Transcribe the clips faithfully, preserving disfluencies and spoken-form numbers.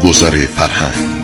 گذر فرهنگ.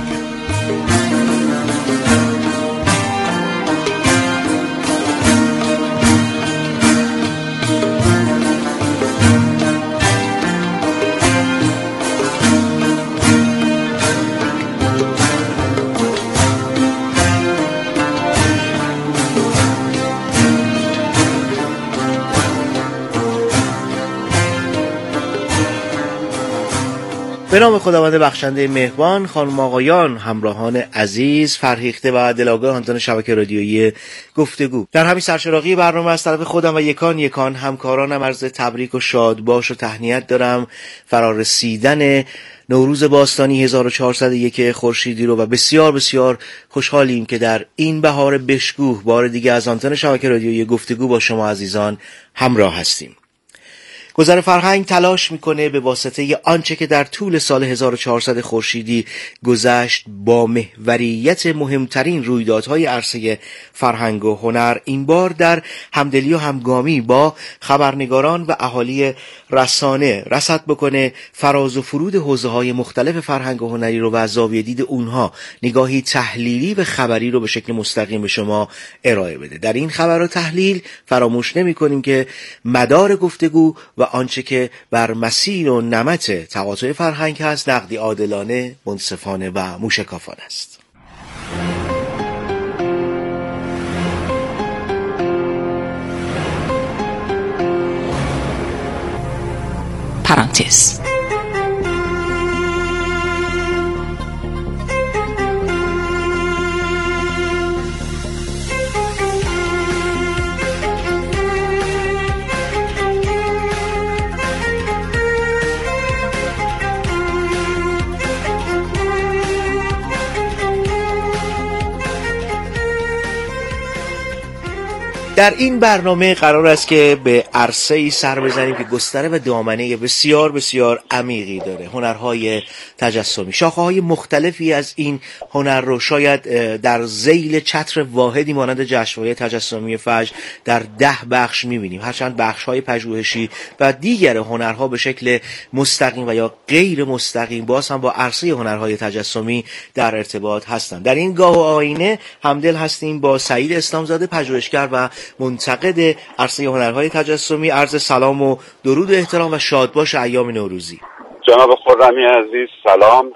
به نام خداوند بخشنده مهربان، خانم آقایان، همراهان عزیز، فرهیخته و دلاگاه آنتن شبکه رادیویی گفتگو، در همین سرچراغی برنامه از طرف خودم و یکان یکان همکارانم عرض تبریک و شادباش و تهنیت دارم فرارسیدن نوروز باستانی هزار و چهارصد و یک خورشیدی رو و بسیار بسیار خوشحالیم که در این بهار بشکوه بار دیگه از آنتن شبکه رادیویی گفتگو با شما عزیزان همراه هستیم. گذر فرهنگ تلاش میکنه به واسطه آنچه که در طول سال هزار و چهارصد خورشیدی گذشت با محوریت مهمترین رویدادهای عرصه فرهنگ و هنر این بار در همدلی و همگامی با خبرنگاران و اهالی رسانه رصد بکنه فراز و فرود حوزه‌های مختلف فرهنگ و هنری رو و از زاویه دید اونها نگاهی تحلیلی و خبری رو به شکل مستقیم به شما ارائه بده. در این خبر و تحلیل فراموش نمی‌کنیم که مدار گفتگو و آنچه که بر مسیر و نمط تقاطع فرهنگ هست نقدی عادلانه، منصفانه و موشکافانه است. پرانتز در این برنامه قرار است که به عرصه‌ای سر بزنیم که گستره و دامنه بسیار بسیار عمیقی داره. هنرهای تجسمی، شاخه‌های مختلفی از این هنر رو شاید در ذیل چتر واحدی مانند جشنواره تجسمی فجر در ده بخش می‌بینیم، هرچند بخش‌های پژوهشی و دیگر هنرها به شکل مستقیم و یا غیر مستقیم باز هم با عرصه هنرهای تجسمی در ارتباط هستند. در این گاه و آینه همدل هستیم با سعید اسلامزاده، پژوهشگر و منتقد عرصه هنرهای تجسمی. عرض سلام و درود و احترام و شادباش ایام نوروزی. جناب خرمی عزیز سلام،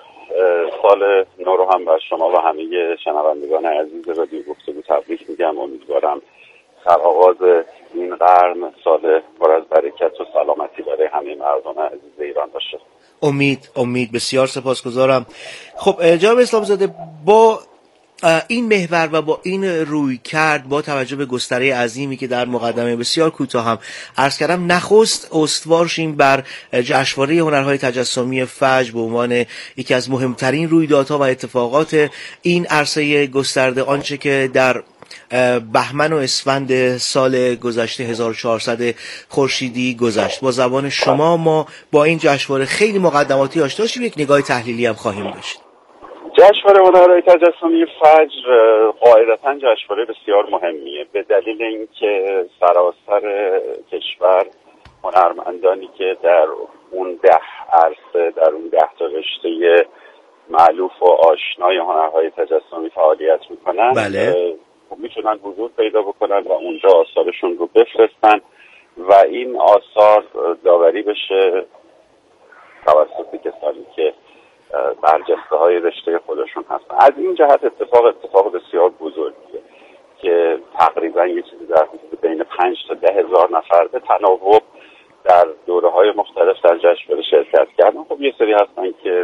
سال نو رو هم بر شما و همه شنوندگان عزیز رادیو گفتگو تبریک میگم. امیدوارم در آغاز این قرن سال پر از برکت و سلامتی برای همه مردم عزیز ایران باشه. امید امید بسیار سپاسگزارم. خب جناب اسلامزاده، با این محور و با این روی کرد، با توجه به گستره عظیمی که در مقدمه بسیار کوتاه هم عرض کردم، نخست استوار شیم بر جشنواره هنرهای تجسمی فجر به عنوان یکی از مهمترین رویدادها و اتفاقات این عرصه گسترده، آنچه که در بهمن و اسفند سال گذشته هزار و چهارصد خورشیدی گذشت. با زبان شما ما با این جشنواره خیلی مقدماتی آشنا شیم، یک نگاه تحلیلی هم خواهیم داشت. جشنواره هنرهای تجسمی فجر قاعدتاً جشنواره بسیار مهمیه به دلیل اینکه سراسر کشور هنرمندانی که در اون ده عرصه، در اون ده تا رشته معلوف و آشنای هنرهای تجسمی فعالیت میکنن، بله، میتونن حضور پیدا بکنن و اونجا آثارشون رو بفرستن و این آثار داوری بشه توسط کسانی که برجسته های رشته خودشون هستن. از این جهت اتفاق اتفاق بسیار بزرگیه که تقریبا یه چیزی در حدود بین پنج تا ده هزار نفر به تناوب در دوره های مختلف در جشنواره شرکت کردن. خب یه سری هستن که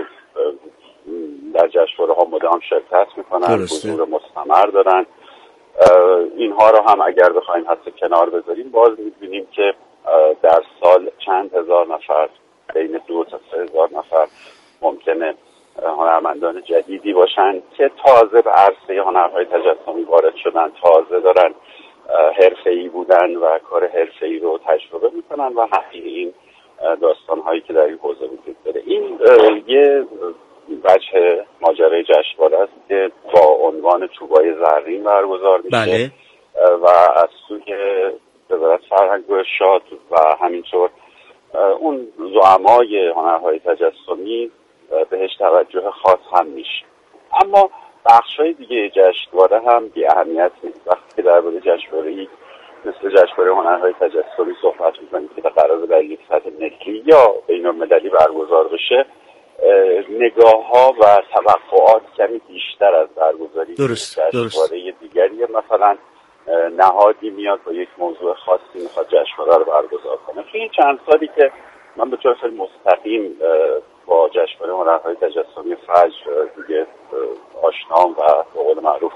در جشنواره ها مدام شرکت میکنن، حضور مستمر دارن. اینها رو هم اگر بخوایم حتی کنار بذاریم باز میبینیم که در سال چند هزار نفر، بین دو تا سه هزار نفر ممکنه هنرمندان جدیدی باشن که تازه به عرصه هنرهای تجسمی وارد شدن، تازه دارن حرفه‌ای بودن و کار حرفه‌ای رو تجربه میکنن و همین این داستان‌هایی که در این حوزه وجود داره. این یه وجه ماجرای جشنواره است که با عنوان طوبای زرین برگزار میشه. بله. و از سوی وزارت فرهنگ و ارشاد و همینطور اون زعمای هنرهای تجسمی بهش توجه خاص هم میشه. اما بخش‌های دیگه جشنواره هم بی اهمیت نیست. وقتی که درباره جشنواره‌ای مثل جشنواره هنرهای تجسمی صحبت می‌کنیم که قراره در یک سطح ملی یا بین‌المللی برگزار بشه، نگاه‌ها و توقعات کمی بیشتر از برگزاری جشنواره دیگری. مثلا نهادی میاد با یک موضوع خاصی میخواد جشنواره رو برگزار کنه. توی این چند سالی که من به طور خیلی مستقیم با جشنواره هنرهای تجسمی فجر دیگه آشنام و به قول معروف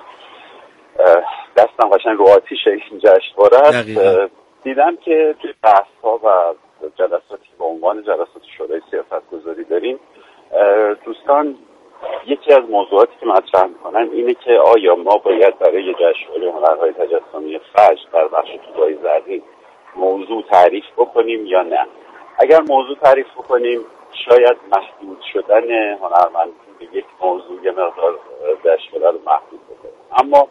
دستم قشنگ رو آتیش این جشنواره است، دیدم که توی بحث‌ها و جلساتی به عنوان جلسات شورای سیاست‌گذاری داریم، دوستان یکی از موضوعاتی که مطرح میکنن اینه که آیا ما باید برای جشنواره هنرهای تجسمی فجر در بخش طوبای زرین موضوع تعریف بکنیم یا نه. اگر موضوع تعریف بکنیم شاید محدود شدن هنرمند به یک موضوع یه مقدار جشنواره رو محدود بکنه. اما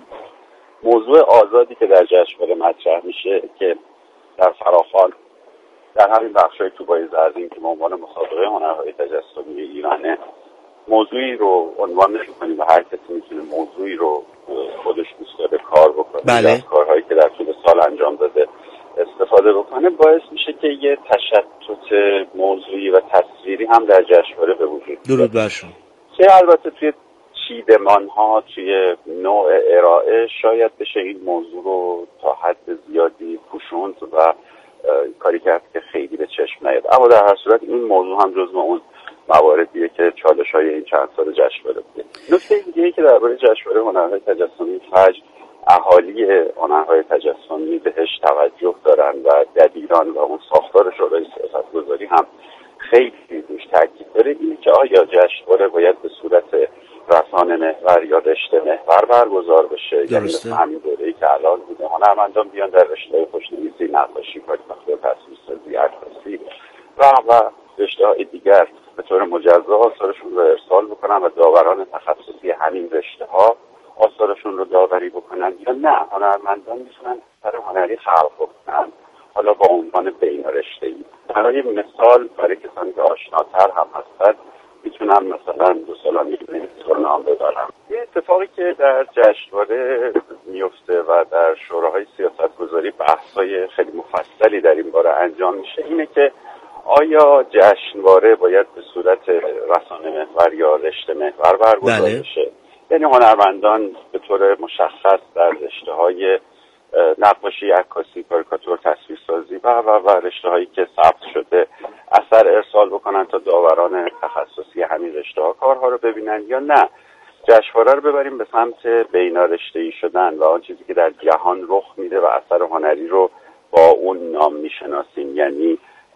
موضوع آزادی که در جشنواره مطرح میشه که در فراخوان در همین بخش‌های طوبای زرین که به عنوان مسابقه هنرهای تجسمی ایرانه موضوعی رو عنوان نمی‌کنیم و هر کسی میتونه موضوعی رو خودش دوست داره کار بکنه، بله. از کارهایی که در طول سال انجام داده استفاده بکنه، باعث میشه که یه تشتت موضوعی و تصویری هم در جشنواره به وجود بیاد. درود بر شما. که البته توی چیدمان‌ها، توی نوع ارائه شاید بشه این موضوع رو تا حد زیادی پوشوند و کاری کرد که خیلی به چشم نیاد. اما در هر صورت این موضوع هم جزو اون مواردیه که چالش‌های این چند سال جشنواره بوده. نکته دیگه‌ای که درباره جشنواره هنرهای تجسمی فجر اهالی هنرهای تجسمی بهش توجه دارن و دبیران و اون ساختار شورای سیاست‌گذاری هم خیلی روش تاکید داره، اینه که آیا جشنواره باید به صورت رسانه محور یا رشته محور برگزار بشه، یعنی مثل همین دوره‌ای که الان بوده هنرمندان بیان در رشته خوشنویسی، نقاشی، کاریکاتور، تصویرسازی، عکاسی و و رشته‌های دیگر به طور مجزا آثارشون رو ارسال بکنن و داوران تخصصی همین رشته‌ها آثارشون رو داوری بکنن، یا نه هنرمندان میتونن اثر هنری خلق بکنن حالا با عنوان بین رشته‌ای. برای مثال برای کسانی که آشناتر هم هستن میتونم مثلا دو سالانی رو نام ببرم. یه اتفاقی که در جشنواره میفته و در شوراهای سیاست‌گذاری بحث‌های خیلی مفصلی در این باره انجام میشه اینه که آیا جشنواره باید به صورت رسانه محور یا رشته محور برگزار بله. بشه؟ یعنی هنرمندان به طور مشخص در رشته‌های نقاشی، عکاسی، کاریکاتور، تصویرسازی و و و رشته‌هایی که ثبت شده اثر ارسال بکنن تا داوران تخصصی همین رشته‌ها کارها رو ببینن، یا نه جشنواره رو ببریم به سمت بینارشته‌ای شدن و آن چیزی که در جهان رخ میده و اثر هنری رو با اون نام میشناسیم، یعنی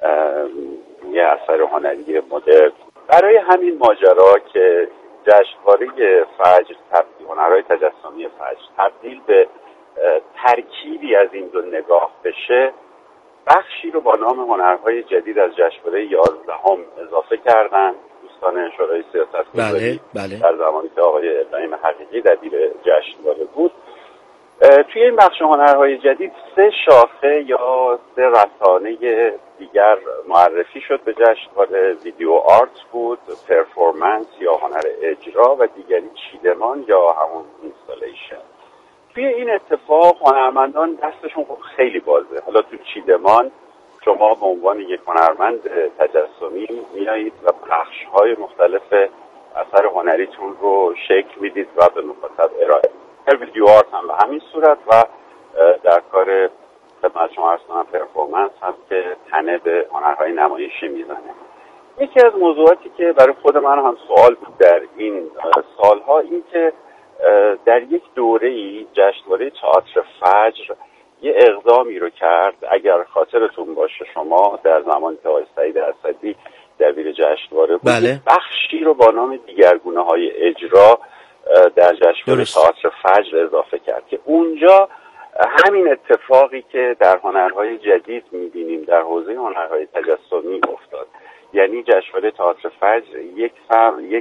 یه اثر هنری مدرن. برای همین ماجرا که جشنواره فجر تبدیل هنرهای تجسمی فجر تبدیل به ترکیبی از این دو نگاه بشه، بخشی رو با نام هنرهای جدید از جشنواره یازدهم اضافه کردن دوستان شورای سیاست‌گذاری بله، بله. در زمانی که آقای ابراهیم حقیقی دبیر جشنواره بود. توی این بخش هنرهای جدید سه شاخه یا سه رسانه دیگر معرفی شد به جشنواره. ویدیو آرت بود، پرفورمنس یا هنر اجرا و دیگری چیدمان یا همون اینستالیشن. توی این اتفاق هنرمندان دستشون خیلی بازه. حالا تو چیدمان شما به عنوان یک هنرمند تجسمی میایید و بخش‌های مختلف اثر هنریتون رو شکل میدید و به مخاطب ارائه. در ویدیو آرت هم به همین صورت و در کار خدمت شما عرض کنم پرفورمنس هم که تنه به هنرهای نمایشی میزنه. یکی از موضوعاتی که برای خود من هم سوال بود در این سالها این که در یک دوره‌ای جشنواره تئاتر فجر یه اقدامی رو کرد. اگر خاطرتون باشه شما در زمان که آقای سعید اسدی دبیر جشنواره بود، بله. بخشی رو با نام دیگرگونه‌های اجرا در جشنواره تئاتر فجر اضافه کرد که اونجا همین اتفاقی که در هنرهای جدید می‌بینیم در حوزه هنرهای تجسمی افتاد. یعنی جشنواره تئاتر فجر یک سر یک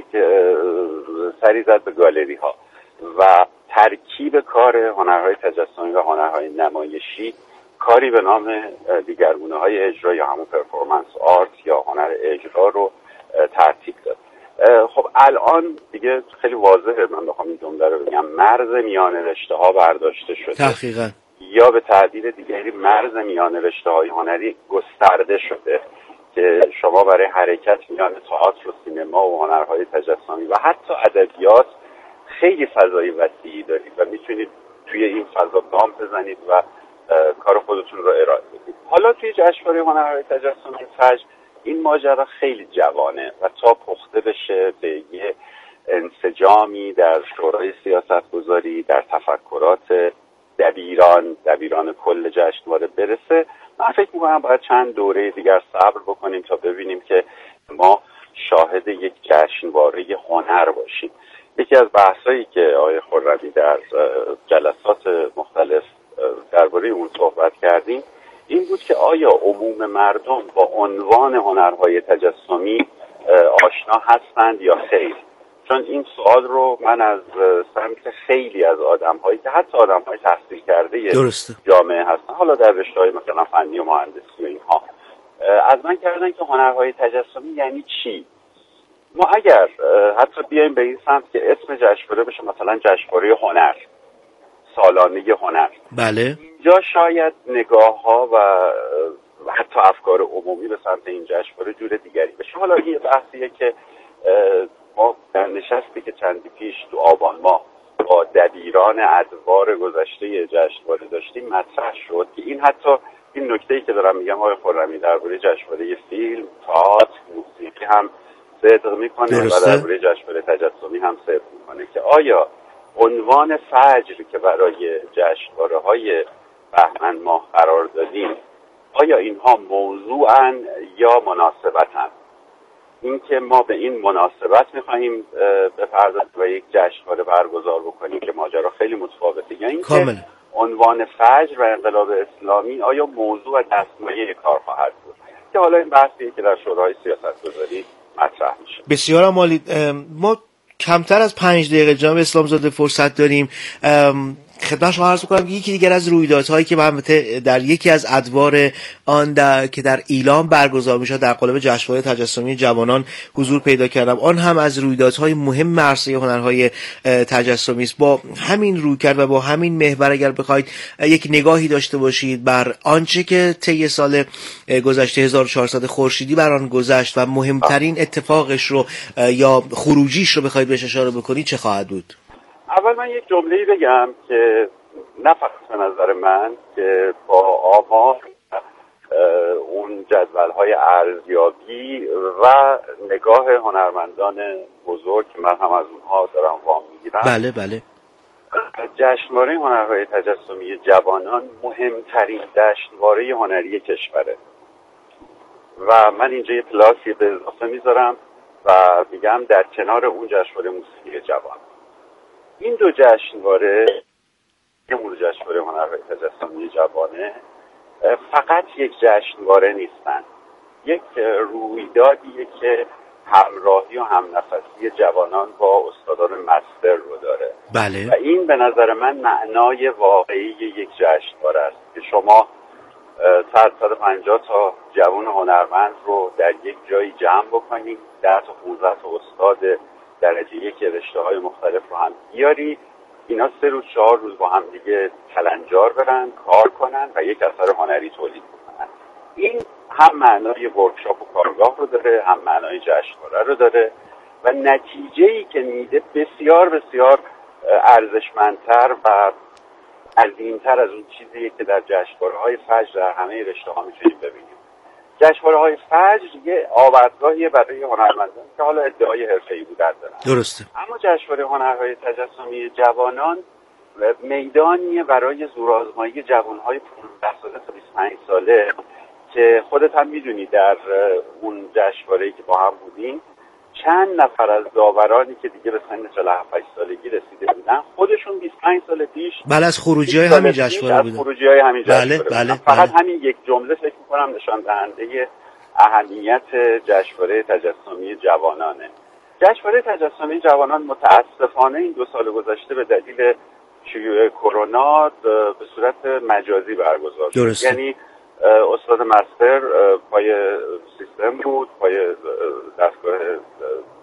سری زد به گالری‌ها و ترکیب کار هنرهای تجسمی و هنرهای نمایشی کاری به نام دیگرگونه‌های اجرا یا همون پرفورمنس آرت یا هنر اجرا رو ترتیب داد. خب الان دیگه خیلی واضحه، من بخوام این جمله رو بگم، مرز میان رشته ها برداشته شده. تحقیقاً. یا به تعبیر دیگری مرز میان رشته های هنری گسترده شده که شما برای حرکت میان تئاتر و سینما و هنرهای تجسمی و حتی ادبیات خیلی فضای وسیعی دارید و میتونید توی این فضا گام بزنید و کار خودتون رو ارائه بدید. حالا توی جشنواره هنرهای تجسمی فجر این ماجرا خیلی جوانه و تا پخته بشه به یه انسجامی در شورای سیاستگذاری، در تفکرات دبیران دبیران کل جشنواره برسه، من فکر می‌کنم باید چند دوره دیگر صبر بکنیم تا ببینیم که ما شاهد یک جشنواره هنر باشیم. یکی از بحثایی که آقای خرمی در جلسات مختلف درباره اون صحبت کردیم این بود که آیا عموم مردم با عنوان هنرهای تجسمی آشنا هستند یا خیر؟ چون این سوال رو من از سمت خیلی از آدم‌هایی که حتی آدم‌های تحصیل کرده درسته. جامعه هستن، حالا در رشته‌های مثلا فنی و مهندسی و اینها، از من کردن که هنرهای تجسمی یعنی چی؟ ما اگر حتی بیایم به این سمت که اسم جشنواره بشه مثلا جشنواره هنر، سالانه هنر، بله، اینجا شاید نگاه‌ها و حتی افکار عمومی به سمت این جشنواره جور دیگری بشه. حالا این بحثیه که ما در نشستی که چندی پیش تو آبان ماه با دبیران ادوار گذشته جشنواره داشتیم مطرح شد که این حتی این نکته‌ای که دارم میگم آقای خرمی درباره جشنواره فیلم، تئاتر، موسیقی هم صدق میکنه و درباره جشنواره تجسمی هم صدق میکنه که آیا عنوان فجر که برای جشنواره‌های بهمن ماه قرار دادیم آیا اینها موضوعن یا مناسبتن؟ این که ما به این مناسبت می‌خوایم بپردازیم و یک جشنواره برگزار بکنیم که ماجرا خیلی متفاوته، یا این که عنوان فجر و انقلاب اسلامی آیا موضوع و دستمایه کار خواهد بود، که حالا این بحثیه که در شورای سیاستگذاری مطرح میشه. بسیار عالی. ما کمتر از پنج دقیقه جناب اسلامزاده فرصت داریم. خدمت شما عرض می‌کنم که یکی دیگر از رویدادهایی که من در یکی از ادوار آن در که در ایلام برگزار می‌شد در قالب جشنواره تجسمی جوانان حضور پیدا کردم، آن هم از رویدادهای مهم عرصه هنرهای تجسمی است. با همین رویکرد و با همین محور اگر بخواید یک نگاهی داشته باشید بر آنچه که طی سال گذشته هزار و چهارصد خورشیدی بر آن گذشت و مهمترین اتفاقش رو یا خروجیش رو بخواید بهش اشاره بکنید، چه خواهد بود؟ اول من یک جمله‌ای بگم که نه فقط به نظر من که با آمار اون جدول‌های ارزیابی و نگاه هنرمندان بزرگ که من هم از اونها دارم وام میگیرم، بله بله جشنواره هنرهای تجسمی جوانان مهمترین جشنواره هنری کشوره و من اینجا یه پلاسی به اضافه میذارم و میگم در کنار اون جشنواره موسیقی جوان. این دو جشنواره که مورد جشنواره هنرهای تجسمی جوانه فقط یک جشنواره نیستن، یک رویدادیه که همراهی و همنفسی جوانان با استادان مستر رو داره. بله. و این به نظر من معنای واقعی یک جشنواره است که شما صد تا پنجاه تا جوان هنرمند رو در یک جایی جمع بکنید، ده تا پانزده تا استاد درجه یک رشته‌های مختلف رو هم بیاری، اینا سه روز چهار روز با هم دیگه کلنجار برن، کار کنن و یک اثر هنری تولید کنن. این هم معنای ورکشاپ و کارگاه رو داره، هم معنای جشنواره رو داره و نتیجه‌ای که میده بسیار بسیار ارزشمندتر و عظیم‌تر از اون چیزیه که در جشنواره‌های فجر در همه رشته‌ها می‌تونیم ببینیم. جشنواره‌های فجر یه آوردگاهیه برای هنرمندان که حالا ادعای حرفه‌ای بودن دارن. درسته. اما جشنواره هنرهای تجسمی جوانان میدانیه برای زورآزمایی جوان‌های پانزده ساله تا بیست و پنج ساله که خودت هم میدونی در اون جشنواره‌ای که با هم بودیم چند نفر از داورانی که دیگه به سن چهل و هفت سالگی رسیده بودن خودشون بیست و پنج سال پیش بله از خروجی‌های همین جشنواره بودن. از خروجی‌های همین بله جشنواره بله فقط بله. همین یک جمله فکر می‌کنم نشان دهنده اهمیت جشنواره تجسمی جوانانه. جشنواره تجسمی جوانان متاسفانه این دو سال گذشته به دلیل شیوع کرونا به صورت مجازی برگزار شد. یعنی استاد مستر پای سیستم بود، پای دستگاه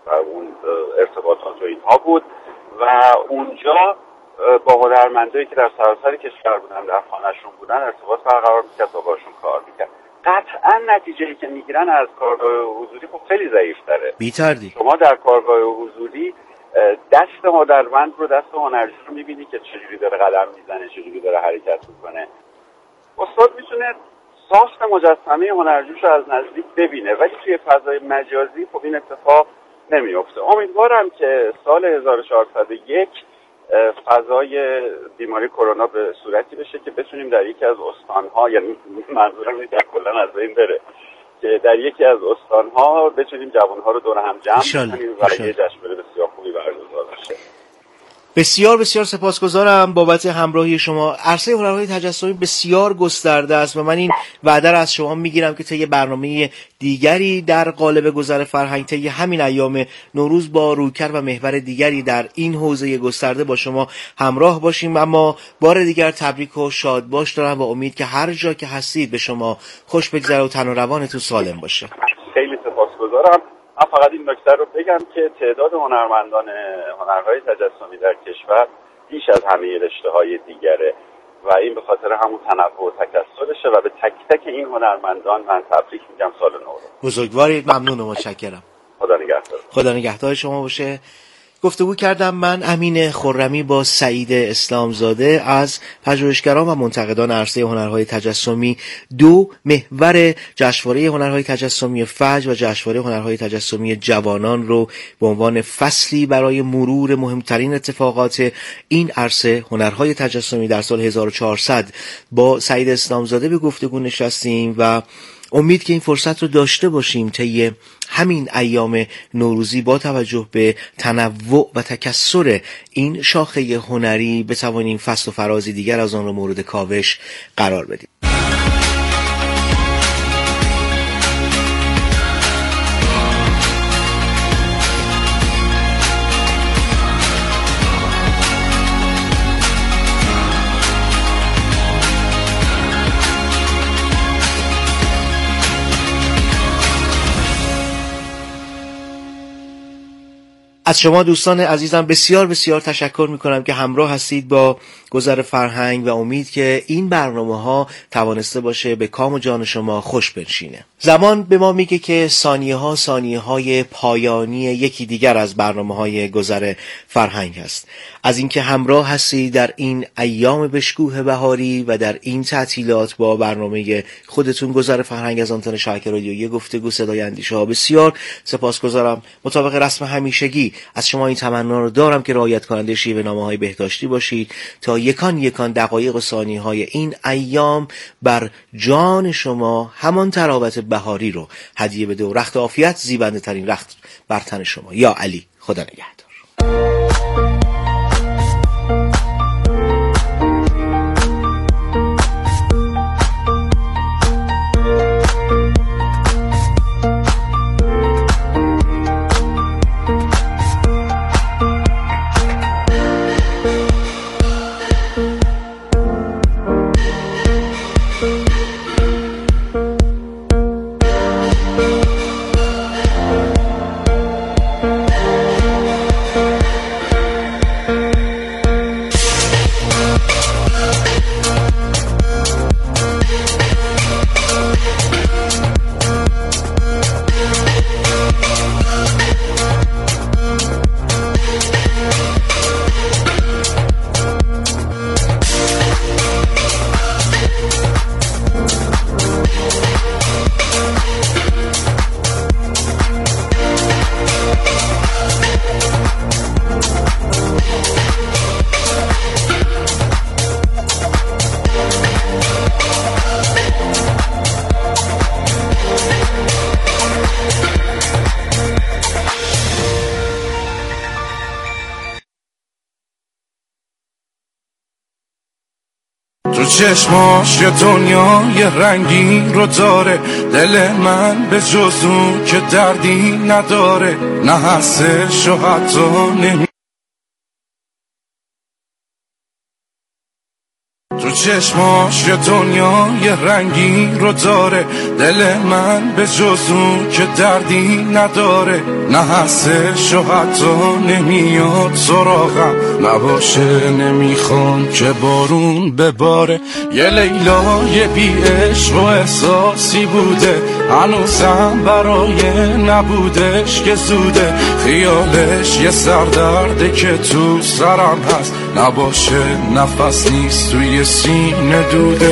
و اون ارتباطات و اینها بود و اونجا با هنرمندایی که در سراسر کشور بودن، در خانه‌شون بودن، ارتباط برقرار می‌کرد و باشون کار می‌کرد. قطعا نتیجه‌ای که میگیرن از کارگاه حضوری خب خیلی ضعیف‌تره. بی‌تردید شما در کارگاه حضوری دست هنرمند رو، دست هنرجو رو می‌بینی که چجوری داره قدم میزنه، چجوری داره حرکت می‌کنه. استاد میتونه ساخت مجسمه هنرجوش رو از نزدیک ببینه، ولی توی فضای مجازی خب این اتفاق نمیفته. امیدوارم که سال هزار و چهارصد و یک فضای بیماری کرونا به صورتی بشه که بتونیم در یکی از استان‌ها، یعنی منظورم اینه که کلا از این بره، که در یکی از استان‌ها بتونیم جوان‌ها رو دور هم جمع کنیم و یه جشنواره بسیار خوبی برگزار بشه. بسیار بسیار سپاسگزارم بابت همراهی شما. عرصه هنرهای تجسمی بسیار گسترده است و من این وعده را از شما میگیرم که طی برنامه دیگری در قالب گذر فرهنگ طی همین ایام نوروز با رویکرد و محور دیگری در این حوزه گسترده با شما همراه باشیم. اما بار دیگر تبریک و شادباش دارم و امید که هر جا که هستید به شما خوش بگذره و تن و روانتون سالم باشه. خیلی سپاسگزارم. من فقط این نکته رو بگم که تعداد هنرمندان هنرهای تجسمی در کشور بیش از همه رشته‌های دیگره و این به خاطر همون تنوع و تکثرشه و به تک تک این هنرمندان من تبریک میگم سال نو رو. بزرگوارید، ممنون و متشکرم. خدا نگهدار. خدا نگهدار شما باشه. گفتگو کردم من امین خرمی با سعید اسلامزاده از پژوهشگران و منتقدان عرصه هنرهای تجسمی. دو محور جشنواره هنرهای تجسمی فجر و جشنواره هنرهای تجسمی جوانان رو به عنوان فصلی برای مرور مهمترین اتفاقات این عرصه هنرهای تجسمی در سال هزار و چهارصد با سعید اسلامزاده به گفتگو نشستیم و امید که این فرصت رو داشته باشیم طی همین ایام نوروزی با توجه به تنوع و تکثر این شاخه هنری بتوانیم فصل و فرازی دیگر از آن رو مورد کاوش قرار بدیم. از شما دوستان عزیزم بسیار بسیار تشکر میکنم که همراه هستید با گذر فرهنگ و امید که این برنامه ها توانسته باشه به کام و جان شما خوش بنشینه. زمان به ما میگه که ثانیه ها ثانیه های پایانی یکی دیگر از برنامه های گذر فرهنگ هست. از اینکه همراه هستید در این ایام بشکوه بهاری و در این تعطیلات با برنامه خودتون گذر فرهنگ از آنتن شبکه رادیویی گفتگو صدای اندیشه ها بسیار سپاسگزارم. مطابق رسم همیشگی از شما این تمنا رو دارم که رعایت کننده شیوه نامه‌های بهداشتی باشید تا یکان یکان دقایق و ثانیه‌های این ایام بر جان شما همان تراوت بهاری رو هدیه بده و رخت عافیت زیبنده ترین رخت بر تن شما. یا علی، خدا نگهدار. چشماش یه دنیای رنگین رو داره، دل من به جز اون که دردی نداره، نه هستش و حتی نمی تو چشماش یه دنیای رنگی رو داره، دل من به جز اون که دردی نداره، نه هستش و حتی نمیاد سراغم، نباشه نمیخوام که بارون بباره. یه لیلای بی عشق و احساسی بوده، هنوزم برای نبودش که زوده، خیالش یه سردرده که تو سرم هست، نباشه نفس نیست توی سینه دوده.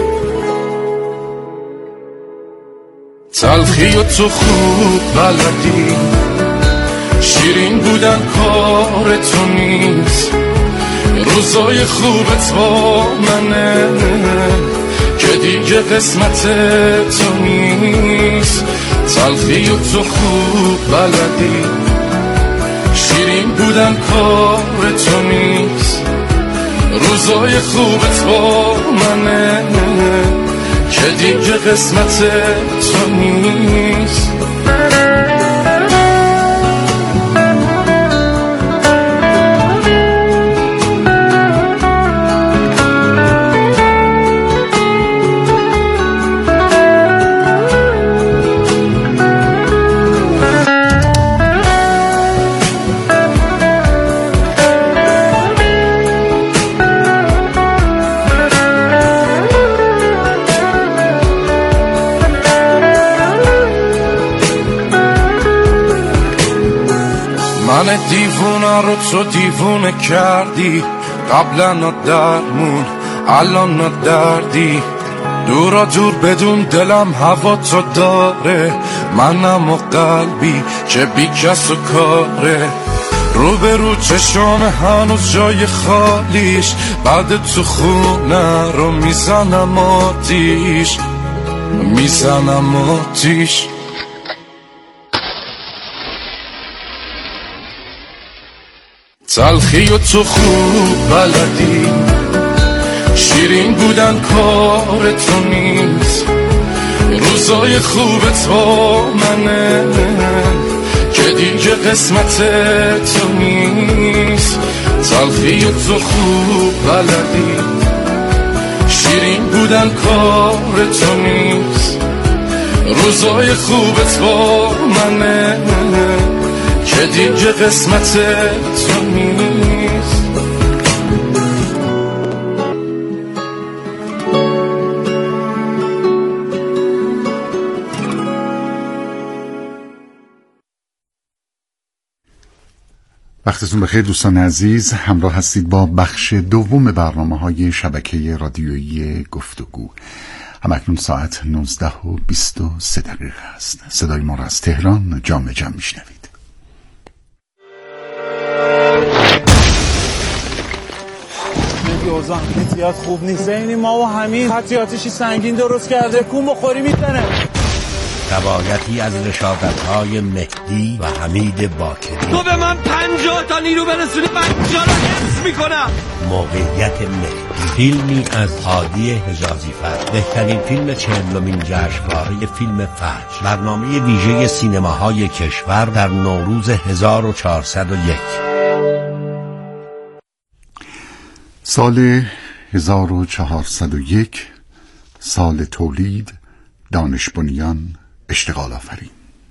تلخی و تو خوب بلدی، شیرین بودن کار تو نیست، روزای خوبت با منه که دیگه قسمت تو نیست. تلخی و تو خوب بلدی، شیرین بودن کار تو نیست، روزای خوبت با منه که دیگه قسمت تو نیست. من دیوونه رو تو دیوونه کردی، قبلا درمون الان دردی، دورا دور بدون دلم هوا تو داره، منم و قلبی که بی کس و کاره، رو به رو چشام هنوز جای خالیش، بعد تو خونه رو میزنم آتیش، میزنم آتیش. تلخی و تو خوب بلدی، شیرین بودن کار تو نیست، روزای خوبت با منه که دیگه قسمت تو نیست. تلخی و تو خوب بلدی، شیرین بودن کار تو نیست، روزای خوبت با منه که دیگه قسمت تو نیست. وقتتون بخیر دوستان عزیز، همراه هستید با بخش دوم برنامه های شبکه رادیویی گفتگو. همکنون ساعت نوزده و بیست و سه دقیقه است. صدای ما را از تهران جام جم میشنوید. اوضاع امنیتیات خوب نیست. بین ما و همین خطیاتشی سنگین درست کرده، کون بخوری میزنه. روایتی از رشادت‌های مهدی و حمید باکری. تو به من پنجاه تا نیرو برسونی، من جا رو حفظ میکنم. موقعیت مهدی، فیلمی از هادی حجازی فر، بهترین فیلم چهلمین جشنواره فیلم فجر، برنامه ویژه سینماهای کشور در نوروز هزار و چهارصد و یک. سال هزار و چهارصد و یک، سال تولید، دانش بنیان، اشتغال آفرین.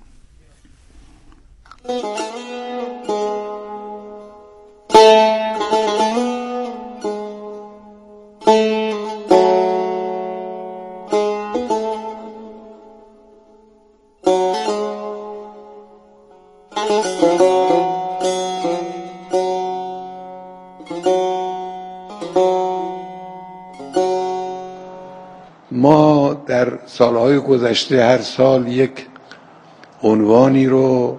ما در سالهای گذشته هر سال یک عنوانی رو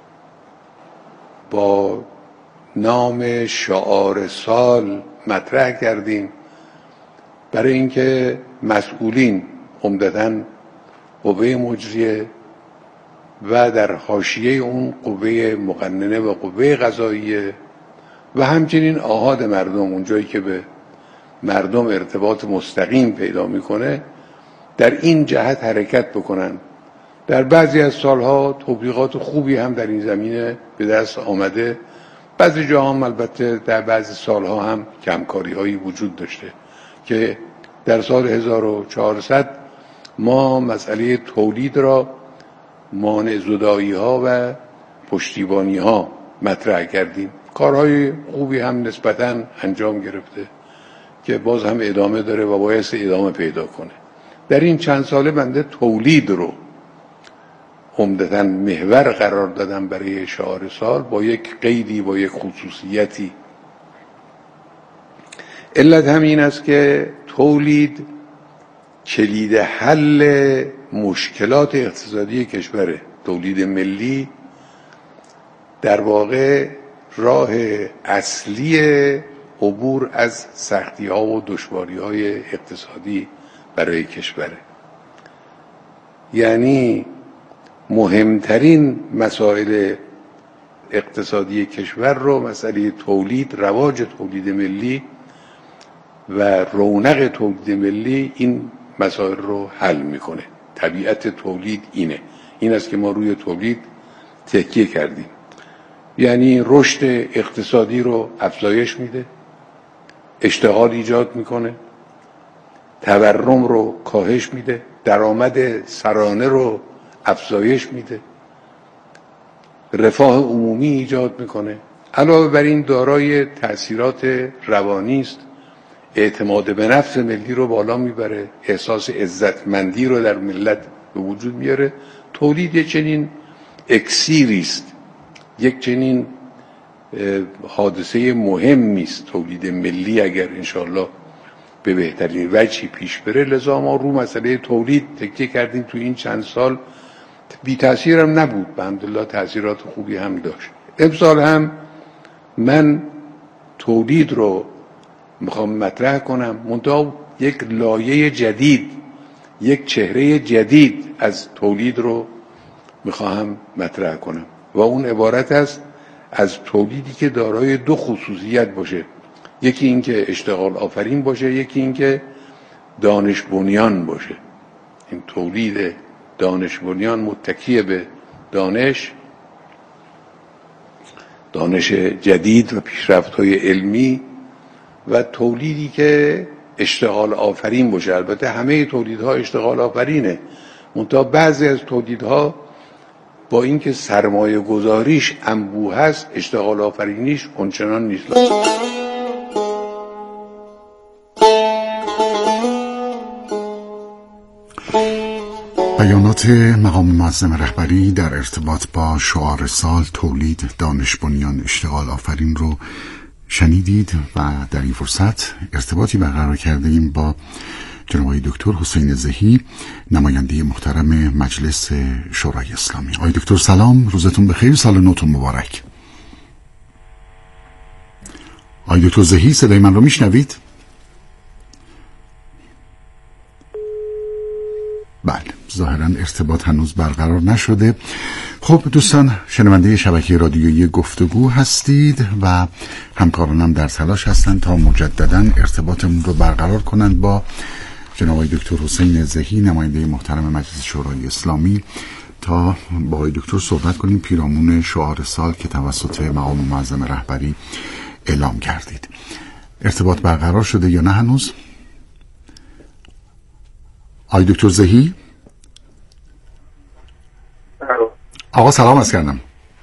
با نام شعار سال مطرح کردیم برای اینکه مسئولین، عمدتاً قوه مجریه و در حاشیه اون قوه مقننه و قوه قضاییه و همچنین آحاد مردم، اونجایی که به مردم ارتباط مستقیم پیدا میکنه، در این جهت حرکت بکنن. در بعضی از سالها تبلیغات خوبی هم در این زمینه به دست آمده، بعضی جاها هم البته در بعضی سالها هم کمکاری هایی وجود داشته که در سال هزار و چهارصد ما مسئله تولید را مانع زدایی ها و پشتیبانی ها مطرح کردیم. کارهای خوبی هم نسبتاً انجام گرفته که باز هم ادامه داره و باید ادامه پیدا کنه. در این چند ساله بنده تولید رو عمدتاً محور قرار دادم برای شعار سال، با یک قیدی، با یک خصوصیتی. علت همین است که تولید کلید حل مشکلات اقتصادی کشوره. تولید ملی در واقع راه اصلی عبور از سختی ها و دشواری های اقتصادی برای کشوره. یعنی مهمترین مسائل اقتصادی کشور رو مسئله تولید، رواج تولید ملی و رونق تولید ملی این مسائل رو حل میکنه. طبیعت تولید اینه، این است که ما روی تولید تکیه کردیم. یعنی رشد اقتصادی رو افزایش میده، اشتغال ایجاد میکنه، تورم رو کاهش میده، درآمد سرانه رو افزایش میده، رفاه عمومی ایجاد میکنه. علاوه بر این دارای تأثیرات روانی است، اعتماد به نفس ملی رو بالا میبره، احساس عزتمندی رو در ملت به وجود میاره. تولید یک چنین اکسیری است، یک چنین حادثه مهمی است تولید ملی، اگر انشاءالله به بهترین وجهی پیش بره. لذا ما رو مسئله تولید تکیه کردیم تو این چند سال. بی تأثیر هم نبود، الحمدلله تأثیرات خوبی هم داشت. امسال هم من تولید رو میخوام مطرح کنم، منتها یک لایه جدید، یک چهره جدید از تولید رو میخوام مطرح کنم و اون عبارت است از تولیدی که دارای دو خصوصیت باشه. یکی این که اشتغال آفرین باشه، یکی این که دانش بنیان باشه. این تولید دانش بنیان متکی به دانش دانش جدید و پیشرفت‌های علمی و تولیدی که اشتغال آفرین باشه. البته همه تولیدها اشتغال آفرینه، منتها بعضی از تولیدها با اینکه سرمایه گذاریش انبوه هست، اشتغال آفرینیش اونچنان نیست. بیانات مقام معظم رهبری در ارتباط با شعار سال تولید، دانش بنیان، اشتغال آفرین رو شنیدید و در این فرصت ارتباطی برقرار کرده ایم با جناب آقای دکتر حسین زهی، نماینده محترم مجلس شورای اسلامی. آقای دکتر سلام، روزتون بخیر، سال نوتون مبارک. آقای دکتر زهی، صدای من رو میشنوید؟ بله، ظاهرا ارتباط هنوز برقرار نشده. خب دوستان، شنونده شبکه رادیویی گفتگو هستید و همکارانم در تلاش هستند تا مجددا ارتباطمون رو برقرار کنند با جناب آقای دکتر حسین زهی، نماینده محترم مجلس شورای اسلامی، تا با آقای دکتر صحبت کنیم پیرامون شعار سال که توسط مقام معظم رهبری اعلام کردید. ارتباط برقرار شده یا نه هنوز؟ آقای دکتر زهی؟ آقا سلام عرض کردم.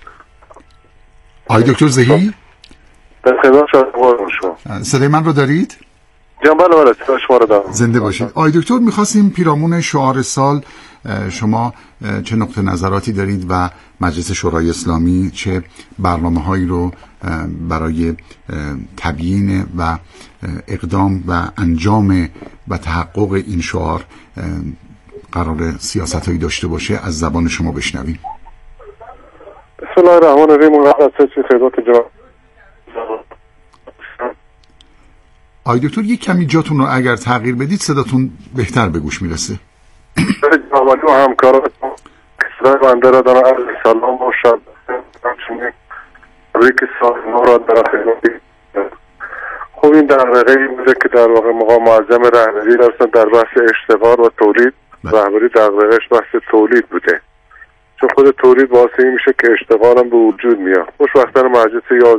آقای دکتر زهی؟ در خدمت شما. صدای من رو دارید؟ جان بله بله، صدای شما رو دارم. زنده باشید. آقای دکتر، می‌خواستیم پیرامون شعار سال شما چه نقطه نظراتی دارید و مجلس شورای اسلامی چه برنامه‌هایی رو برای تبیین و اقدام و انجام و تحقق این شعار قرار سیاست‌هایی داشته باشه از زبان شما بشنویم. بسم الله الرحمن الرحیم. قبل از خدمت جناب آقای دکتر، یک کمی جاتون رو اگر تغییر بدید صداتون بهتر به گوش میرسه. جناب و همکاران کسرای بنده را دارم عرض سلام و شب همچنین روی که سال نو را در خدمت. خب این دغدغه‌ای بوده که در واقع مقام معظم رهبری داشتن در بحث اشتغال و تولید. رهبری دغدغه‌اش بحث تولید بوده، چون خود تولید واسه این میشه که اشتغال هم به وجود میاد. خوشبختانه مجلس